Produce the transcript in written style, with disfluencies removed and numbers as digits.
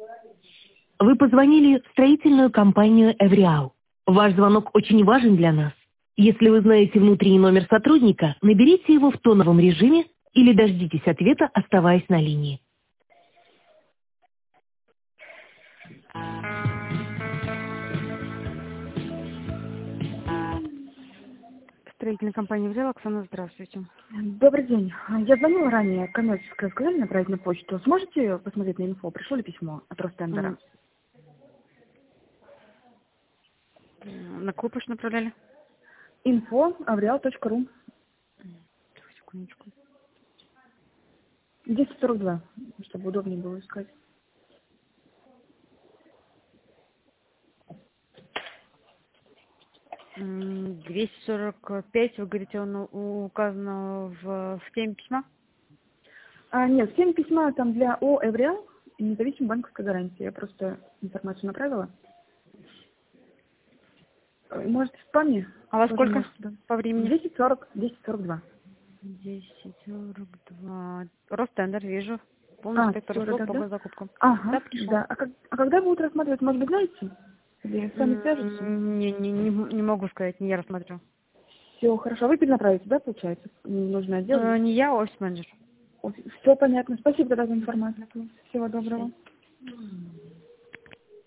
Вы позвонили в строительную компанию «Эвриал». Ваш звонок очень важен для нас. Если вы знаете внутренний номер сотрудника, наберите его в тоновом режиме или дождитесь ответа, оставаясь на линии. Строительная компания «Эвриал». Оксана, здравствуйте. Добрый день. Я звонила ранее, коммерческое, сказали направить на почту. Сможете посмотреть на инфо? Пришло ли письмо от Ростендера? На какую почту направляли? info@avrial.ru. Секундочку. 1042, чтобы удобнее было искать. 245, вы говорите, он указано в теме письма? Нет, 7 письма там для ООО «Эвриал» и независимой банковской гарантии. Я просто информацию направила. Может, в спаме? А во Тоже сколько может, да. по времени? 1042. 10:42. Ростендер, вижу. Полный спектр Все, услуг да, по да. госзакупкам. Ага, Да, пришло. да. А когда будут рассматривать, может быть, знаете? Или с вами свяжутся? Не могу сказать, не я рассмотрю. Все, хорошо. Вы перенаправите, да, получается? Нужно отдел? Не я, а офис-менеджер. Все понятно. Спасибо тогда за информацию. Всего доброго.